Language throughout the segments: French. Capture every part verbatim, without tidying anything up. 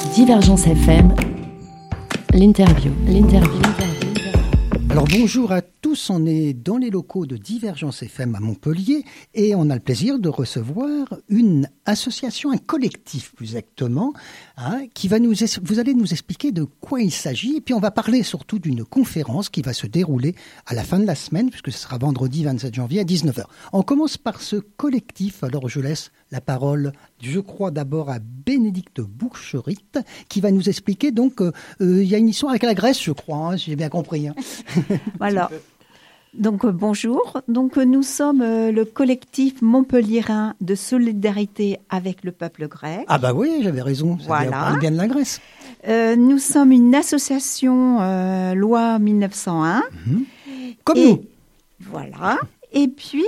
Divergence F M, l'interview, l'interview. Alors bonjour à tous, on est dans les locaux de Divergence F M à Montpellier et on a le plaisir de recevoir une association, un collectif plus exactement, hein, qui va nous, vous allez nous expliquer de quoi il s'agit et puis on va parler surtout d'une conférence qui va se dérouler à la fin de la semaine puisque ce sera vendredi vingt-sept janvier à dix-neuf heures. On commence par ce collectif, alors je laisse la parole, je crois d'abord à Bénédicte Boucherit qui va nous expliquer donc, euh, euh, il y a une histoire avec la Grèce je crois, hein, si j'ai bien compris. Hein. Voilà. Donc euh, bonjour. Donc euh, nous sommes euh, le collectif montpelliérain de solidarité avec le peuple grec. Ah bah oui, j'avais raison. Ça voilà. On parle bien de la Grèce. Euh, nous sommes une association euh, loi mille neuf cent un. Mmh. Comme et, nous. Voilà. Et puis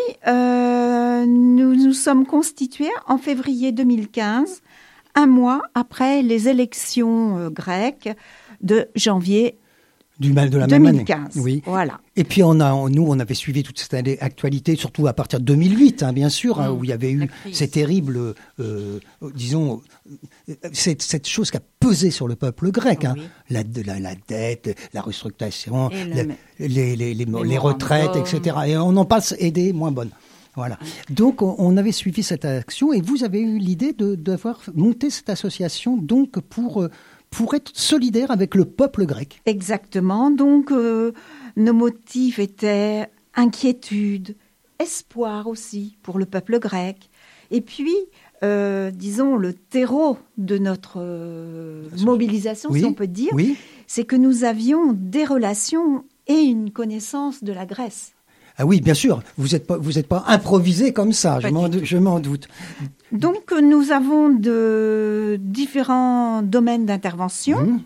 euh, nous nous sommes constitués en février deux mille quinze, un mois après les élections euh, grecques de janvier. Du mal de la deux mille quinze, même année. Oui. Voilà. Et puis on a, nous, on avait suivi toute cette actualité, surtout à partir de deux mille huit, hein, bien sûr, mmh. hein, où il y avait eu ces terribles, euh, disons, cette, cette chose qui a pesé sur le peuple grec, oui. hein, la, la, la dette, la restructuration, la, le, les, les, les, les retraites, et cetera. Et on en passe aider moins bonnes. Voilà. Donc, on, on avait suivi cette action et vous avez eu l'idée de d'avoir monté cette association donc pour euh, pour être solidaire avec le peuple grec. Exactement. Donc, euh, nos motifs étaient inquiétude, espoir aussi pour le peuple grec. Et puis, euh, disons, le terreau de notre euh, mobilisation, oui, si on peut dire, oui. c'est que nous avions des relations et une connaissance de la Grèce. Ah oui, bien sûr, vous n'êtes pas, vous êtes pas improvisé comme ça, je m'en, je m'en doute. Donc, nous avons de différents domaines d'intervention. Mmh.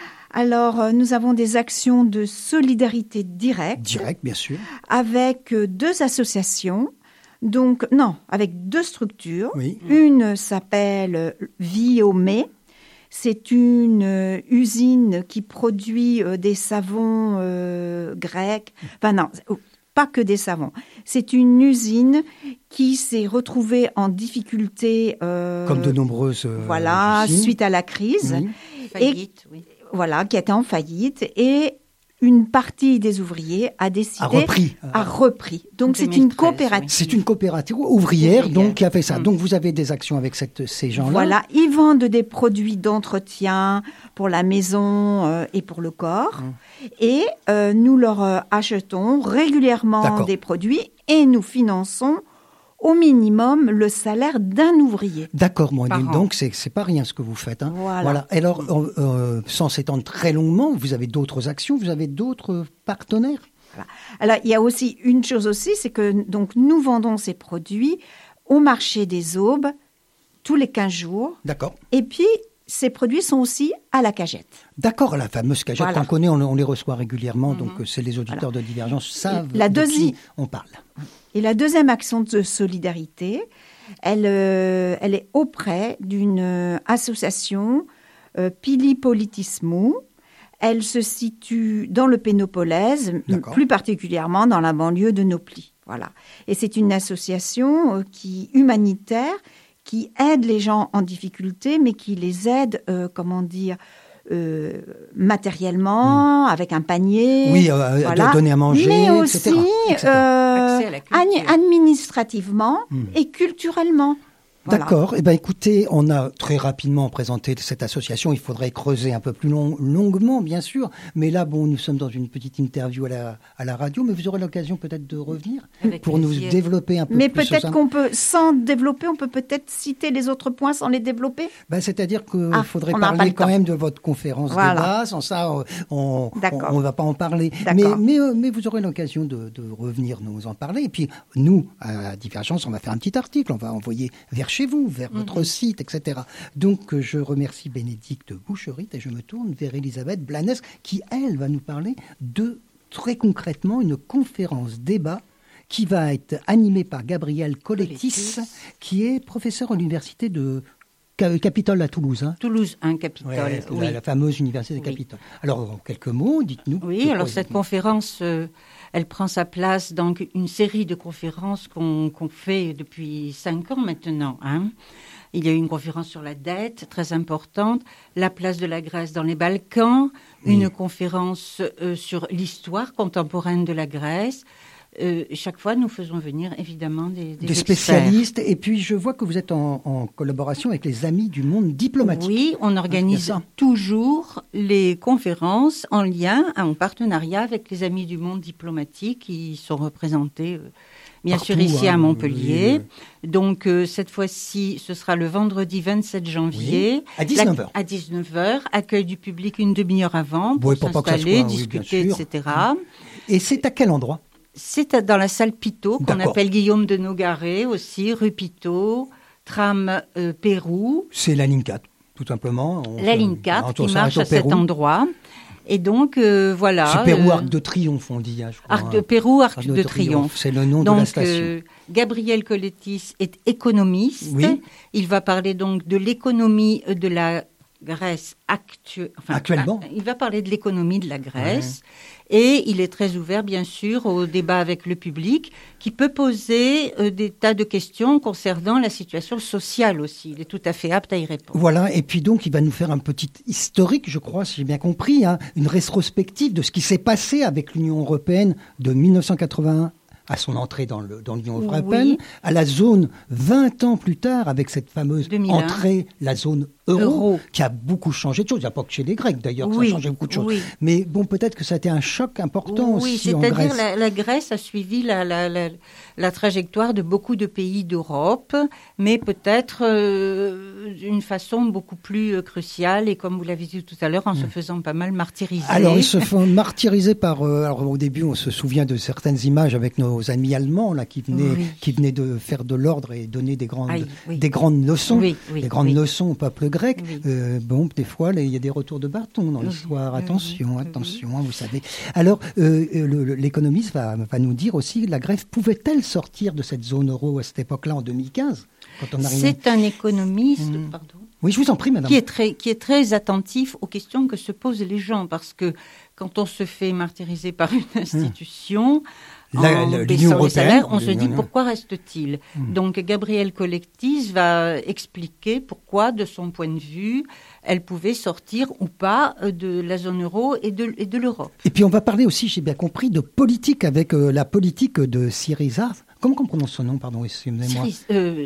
Alors, nous avons des actions de solidarité directe. Directe, bien sûr. Avec deux associations. Donc, non, avec deux structures. Oui. Une s'appelle Viomé. C'est une euh, usine qui produit euh, des savons euh, grecs. Enfin, non. Pas que des savons. C'est une usine qui s'est retrouvée en difficulté. Euh, Comme de nombreuses. Euh, voilà, usines. Suite à la crise. Oui. Faillite, et, oui. Voilà, qui était en faillite. Et une partie des ouvriers a décidé. A repris. A repris. Donc, c'est une coopérative. Oui. C'est une coopérative ouvrière, ouvrière. Donc, qui a fait ça. Mmh. Donc, vous avez des actions avec cette, ces gens-là. Voilà, ils vendent des produits d'entretien pour la maison euh, et pour le corps. Mmh. Et euh, nous leur euh, achetons régulièrement D'accord. des produits et nous finançons au minimum le salaire d'un ouvrier. D'accord, moi, donc c'est, c'est pas rien ce que vous faites. Hein. Voilà. voilà. Alors, euh, sans s'étendre très longuement, vous avez d'autres actions, vous avez d'autres partenaires. Voilà. Alors, il y a aussi une chose aussi, c'est que donc nous vendons ces produits au marché des Aubes tous les quinze jours. D'accord. Et puis, ces produits sont aussi à la cagette. D'accord, la fameuse cagette voilà. qu'on connaît, on, on les reçoit régulièrement, mmh. donc c'est les auditeurs voilà. de Divergence savent la de deuxi... qui on parle. Et la deuxième action de solidarité, elle, euh, elle est auprès d'une euh, association, euh, Pili Politismou. Elle se situe dans le Pénopolès, D'accord. plus particulièrement dans la banlieue de Nauplie. Voilà. Et c'est une association euh, qui, humanitaire qui aide les gens en difficulté, mais qui les aide, euh, comment dire, euh, matériellement, mmh. avec un panier. Oui, euh, voilà. de donner à manger, mais et aussi, cetera, et cetera. Euh, ad- administrativement mmh. et culturellement. Voilà. D'accord. Eh ben, écoutez, on a très rapidement présenté cette association. Il faudrait creuser un peu plus long, longuement, bien sûr. Mais là, bon, nous sommes dans une petite interview à la, à la radio, mais vous aurez l'occasion peut-être de revenir Avec pour plaisir. Nous développer un peu mais plus. Mais peut-être qu'on peut, sans développer, on peut peut-être citer les autres points sans les développer. Ben, c'est-à-dire qu'il ah, faudrait parler quand temps. même de votre conférence voilà. débat. Sans ça, on ne va pas en parler. Mais, mais, mais vous aurez l'occasion de, de revenir nous en parler. Et puis, nous, à Divergence, on va faire un petit article. On va envoyer vers chez vous, vers mmh. votre site, et cetera. Donc, je remercie Bénédicte Boucherit et je me tourne vers Elisabeth Blanes qui, elle, va nous parler de, très concrètement, une conférence débat qui va être animée par Gabriel Collettis, qui est professeur à l'université de Capitole à Toulouse. Hein. Toulouse un, Capitole, ouais, oui. La, la fameuse université de oui. Capitole. Alors, en quelques mots, dites-nous. Oui, alors cette conférence, euh, elle prend sa place dans une série de conférences qu'on qu'on fait depuis cinq ans maintenant. Hein. Il y a eu une conférence sur la dette, très importante, la place de la Grèce dans les Balkans, oui. une conférence euh, sur l'histoire contemporaine de la Grèce. Euh, chaque fois, nous faisons venir évidemment des, des, des spécialistes. Et puis, je vois que vous êtes en, en collaboration avec les Amis du monde diplomatique. Oui, on organise ah, toujours les conférences en lien, en partenariat avec les Amis du monde diplomatique qui sont représentés, euh, bien Partout, sûr, ici hein, à Montpellier. Oui, oui. Donc, euh, cette fois-ci, ce sera le vendredi vingt-sept janvier. Oui, à dix-neuf heures. La, à dix-neuf heures, accueil du public une demi-heure avant pour, oui, pour s'installer, soit, discuter, oui, et cetera. Et c'est à quel endroit ? C'est dans la salle Pitot, qu'on D'accord. appelle Guillaume de Nogaret aussi, rue Pitot, tram euh, Pérou. C'est la ligne quatre, tout simplement. On la se... ligne quatre on qui marche à Pérou. Cet endroit. Et donc, euh, voilà. C'est Pérou euh, Arc de Triomphe, on dit. Hein, je crois, Arc de Pérou, Arc, Arc de, de Triomphe. Triomphe. C'est le nom donc, de la station. Euh, Gabriel Collettis est économiste. Oui. Il va parler donc de l'économie de la Grèce actu... enfin, actuellement. Il va parler de l'économie de la Grèce. Ouais. Et il est très ouvert, bien sûr, au débat avec le public, qui peut poser euh, des tas de questions concernant la situation sociale aussi. Il est tout à fait apte à y répondre. Voilà, et puis donc, il va nous faire un petit historique, je crois, si j'ai bien compris, hein, une rétrospective de ce qui s'est passé avec l'Union européenne de mille neuf cent quatre-vingt-un à son entrée dans, le, dans l'Union européenne, oui. à la zone vingt ans plus tard, avec cette fameuse deux mille un. Entrée, la zone euro, euro, qui a beaucoup changé de choses. Il n'y a pas que chez les Grecs, d'ailleurs, que oui. ça a changé beaucoup de choses. Oui. Mais bon, peut-être que ça a été un choc important oui, aussi en Grèce. Oui, c'est-à-dire la, la Grèce a suivi la, la, la, la trajectoire de beaucoup de pays d'Europe, mais peut-être euh, d'une façon beaucoup plus euh, cruciale, et comme vous l'avez dit tout à l'heure, en mmh. se faisant pas mal martyriser. Alors, ils se font martyriser par... Euh, alors, au début, on se souvient de certaines images avec nos amis allemands là, qui, venaient, oui. qui venaient de faire de l'ordre et donner des grandes, Aïe, oui. des grandes leçons, oui, oui, des grandes oui. leçons au peuple grec. Oui. Euh, bon, des fois, il y a des retours de bâton dans l'histoire. Attention, attention, vous savez. Alors, euh, le, le, l'économiste va, va nous dire aussi, la Grèce pouvait-elle sortir de cette zone euro à cette époque-là, en deux mille quinze quand on arrive... C'est un économiste, mmh. pardon. Oui, je vous en prie, madame. Qui est très, qui est très attentif aux questions que se posent les gens, parce que quand on se fait martyriser par une institution, mmh. la, en baissant les salaires, on se dit pourquoi reste-t-il ? mmh. Donc Gabriel Collettis va expliquer pourquoi, de son point de vue, elle pouvait sortir ou pas de la zone euro et de, et de l'Europe. Et puis on va parler aussi, j'ai bien compris, de politique avec euh, la politique de Syriza. Comment on prononce son nom, pardon, excusez-moi. Syriza, euh,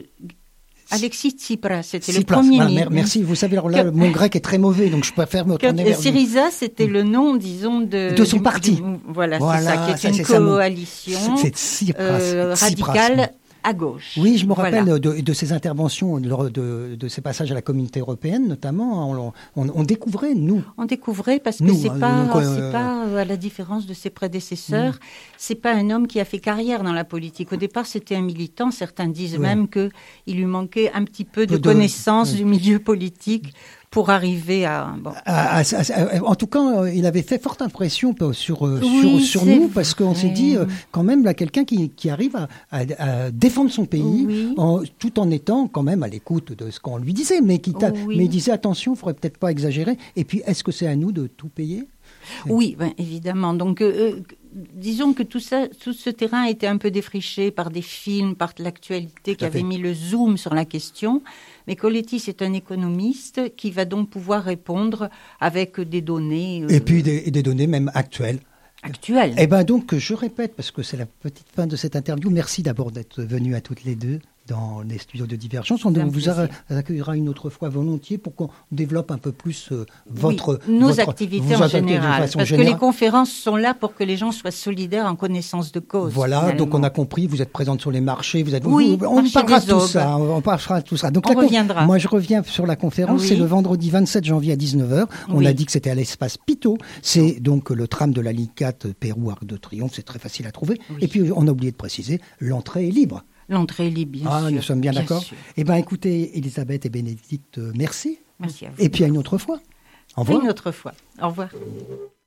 Alexis Tsipras, c'était Tsipras, le premier voilà, ministre. Merci, vous savez, alors là, que... mon grec est très mauvais, donc je préfère me retourner vers vous. Syriza, c'était le nom, disons, de... De son du, parti. Du, voilà, voilà, c'est ça, qui est ça, une c'est coalition c'est Tsipras, euh, radicale à gauche. Oui, je me rappelle voilà. de, de ses interventions, de, de, de ses passages à la communauté européenne, notamment. On, on, on découvrait, nous. On découvrait parce que nous, c'est pas, donc, euh... c'est pas, à la différence de ses prédécesseurs, mmh. c'est pas un homme qui a fait carrière dans la politique. Au départ, c'était un militant. Certains disent ouais. même qu'il lui manquait un petit peu de, de connaissance de... du milieu politique pour arriver à... Bon. À, à, à, en tout cas, il avait fait forte impression sur, oui, sur, sur nous, parce qu'on s'est dit, quand même, là, quelqu'un qui, qui arrive à, à, à défendre son pays, oui. en, tout en étant quand même à l'écoute de ce qu'on lui disait, mais, qui oui. mais il disait, attention, il ne faudrait peut-être pas exagérer. Et puis, est-ce que c'est à nous de tout payer ? Oui, ben, évidemment. Donc, euh, disons que tout ça, tout ce terrain a été un peu défriché par des films, par l'actualité qui avait mis le zoom sur la question. Mais Collettis est un économiste qui va donc pouvoir répondre avec des données... Euh, et puis des, des données même actuelles. Actuelles. Eh bien donc, je répète, parce que c'est la petite fin de cette interview, merci d'abord d'être venues à toutes les deux dans les studios de Divergence. On vous a, accueillera une autre fois volontiers pour qu'on développe un peu plus euh, votre... Oui, nos votre, activités en général. Parce générale. que les conférences sont là pour que les gens soient solidaires en connaissance de cause. Voilà, finalement. Donc on a compris, vous êtes présente sur les marchés, vous êtes... Oui, vous, on parlera de tout ça, on parlera de tout ça. Donc on la, reviendra. Moi je reviens sur la conférence, oui. C'est le vendredi vingt-sept janvier à dix-neuf heures. On oui. a dit que c'était à l'espace Pitot. C'est donc le tram de la ligne quatre Pérou Arc de Triomphe, c'est très facile à trouver. Oui. Et puis on a oublié de préciser, l'entrée est libre. L'entrée est libre, bien ah, sûr. Nous sommes bien, bien d'accord. sûr. Eh bien, écoutez, Elisabeth et Bénédicte, merci. Merci à vous. Et puis à une autre fois. Au revoir. À une autre fois. Au revoir.